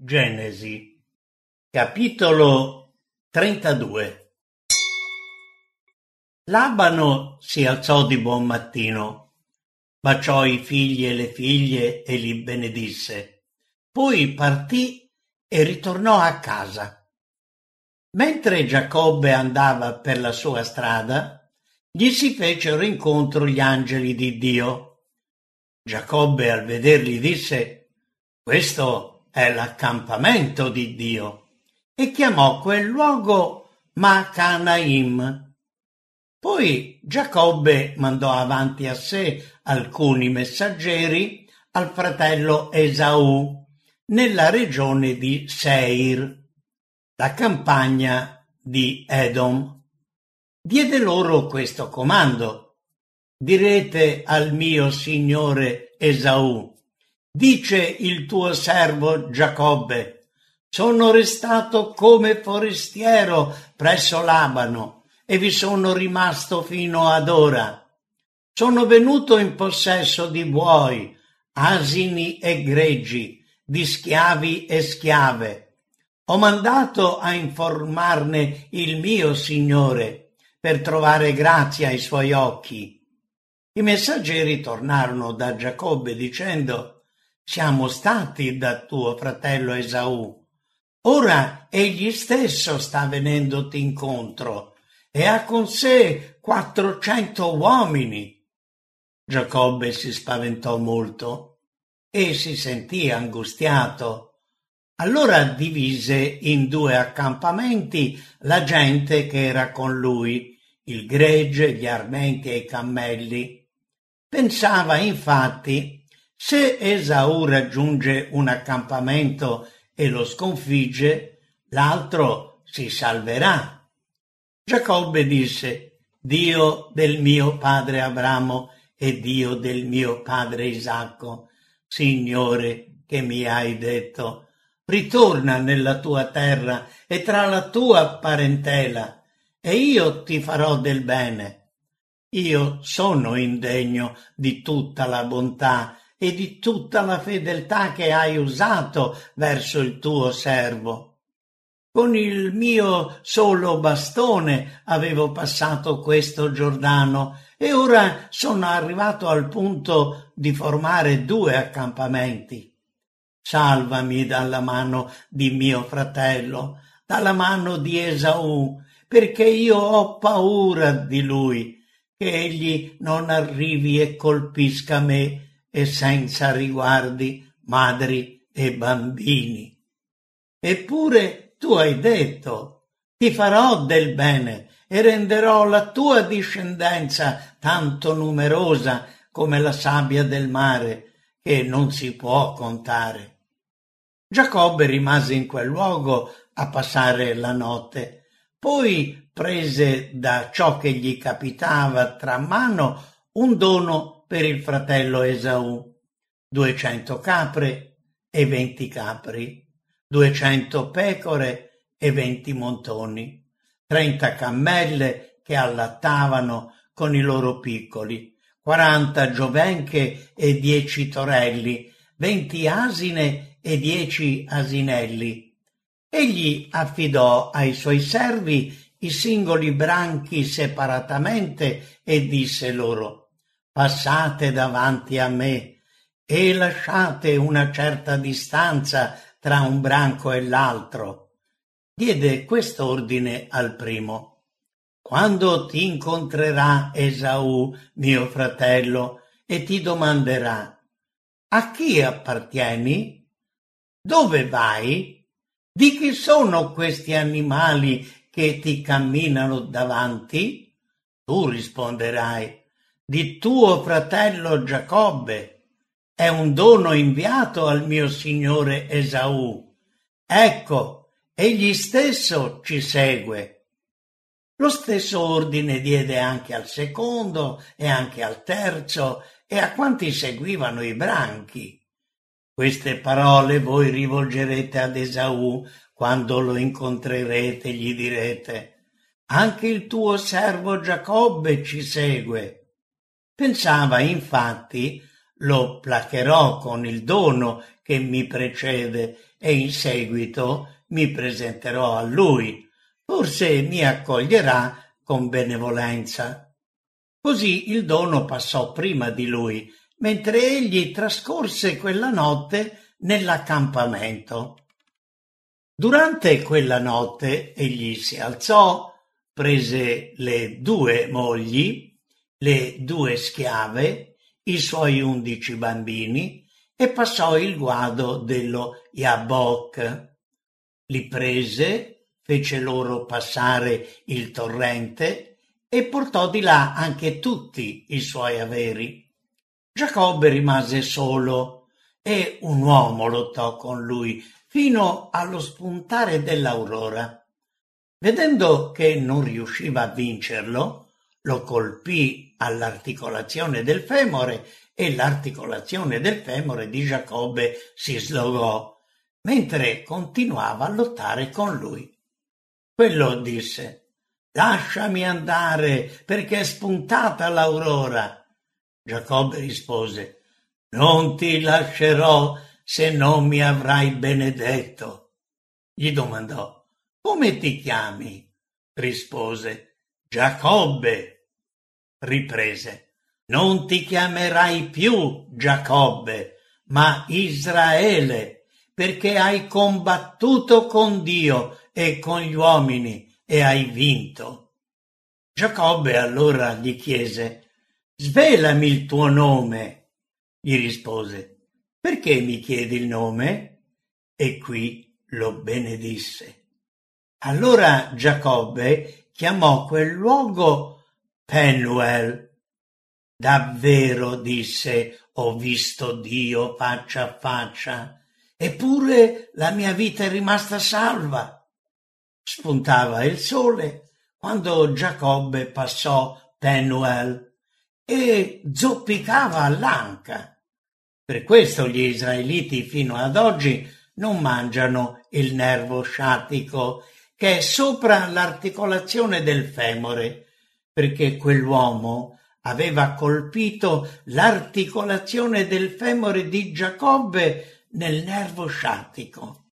Genesi, capitolo 32. Labano si alzò di buon mattino, baciò i figli e le figlie e li benedisse. Poi partì e ritornò a casa. Mentre Giacobbe andava per la sua strada, gli si fecero incontro gli angeli di Dio. Giacobbe al vederli disse: «Questo è l'accampamento di Dio», e chiamò quel luogo Macanaim. Poi Giacobbe mandò avanti a sé alcuni messaggeri al fratello Esaù nella regione di Seir, la campagna di Edom. Diede loro questo comando: «Direte al mio signore Esaù: dice il tuo servo Giacobbe, sono restato come forestiero presso Labano e vi sono rimasto fino ad ora. Sono venuto in possesso di buoi, asini e greggi, di schiavi e schiave. Ho mandato a informarne il mio signore per trovare grazia ai suoi occhi». I messaggeri tornarono da Giacobbe dicendo: «Siamo stati da tuo fratello Esaù. Ora egli stesso sta venendoti incontro e ha con sé 400 uomini». Giacobbe si spaventò molto e si sentì angustiato. Allora divise in 2 accampamenti la gente che era con lui, il gregge, gli armenti e i cammelli. Pensava infatti: se Esaù raggiunge un accampamento e lo sconfigge, l'altro si salverà. Giacobbe disse: «Dio del mio padre Abramo e Dio del mio padre Isacco, Signore, che mi hai detto: ritorna nella tua terra e tra la tua parentela, e io ti farò del bene. Io sono indegno di tutta la bontà e di tutta la fedeltà che hai usato verso il tuo servo. Con il mio solo bastone avevo passato questo Giordano e ora sono arrivato al punto di formare 2 accampamenti. Salvami dalla mano di mio fratello, dalla mano di Esaù, perché io ho paura di lui, che egli non arrivi e colpisca me e senza riguardi madri e bambini. Eppure tu hai detto: ti farò del bene e renderò la tua discendenza tanto numerosa come la sabbia del mare, che non si può contare». Giacobbe rimase in quel luogo a passare la notte. Poi prese da ciò che gli capitava tra mano un dono per il fratello Esaù: 200 capre e 20 capri, 200 pecore e 20 montoni, 30 cammelle che allattavano con i loro piccoli, 40 giovenche e 10 torelli, 20 asine e 10 asinelli. Egli affidò ai suoi servi i singoli branchi separatamente e disse loro: «Passate davanti a me e lasciate una certa distanza tra un branco e l'altro». Diede quest'ordine al primo: «Quando ti incontrerà Esaù, mio fratello, e ti domanderà: a chi appartieni? Dove vai? Di chi sono questi animali che ti camminano davanti? Tu risponderai: di tuo fratello Giacobbe. È un dono inviato al mio signore Esaù. Ecco, egli stesso ci segue». Lo stesso ordine diede anche al secondo e anche al terzo e a quanti seguivano i branchi: «Queste parole voi rivolgerete ad Esaù quando lo incontrerete, gli direte: anche il tuo servo Giacobbe ci segue». Pensava infatti lo placherò con il dono che mi precede e in seguito mi presenterò a lui. Forse mi accoglierà con benevolenza. Così il dono passò prima di lui, mentre egli trascorse quella notte nell'accampamento. Durante quella notte egli si alzò, prese le 2 mogli, le 2 schiave, i suoi 11 bambini e passò il guado dello Jabbok. Li prese, fece loro passare il torrente e portò di là anche tutti i suoi averi. Giacobbe rimase solo e un uomo lottò con lui fino allo spuntare dell'aurora. Vedendo che non riusciva a vincerlo, lo colpì all'articolazione del femore e l'articolazione del femore di Giacobbe si slogò, mentre continuava a lottare con lui. Quello disse: «Lasciami andare, perché è spuntata l'aurora». Giacobbe rispose: «Non ti lascerò se non mi avrai benedetto». Gli domandò: «Come ti chiami?» Rispose: «Giacobbe». Riprese: «Non ti chiamerai più Giacobbe, ma Israele, perché hai combattuto con Dio e con gli uomini e hai vinto». Giacobbe allora gli chiese: «Svelami il tuo nome». Gli rispose: «Perché mi chiedi il nome?» E qui lo benedisse. Allora Giacobbe chiamò quel luogo Penuel. «Davvero», disse, «ho visto Dio faccia a faccia, eppure la mia vita è rimasta salva». Spuntava il sole quando Giacobbe passò Penuel e zoppicava all'anca. Per questo gli israeliti fino ad oggi non mangiano il nervo sciatico che è sopra l'articolazione del femore, perché quell'uomo aveva colpito l'articolazione del femore di Giacobbe nel nervo sciatico.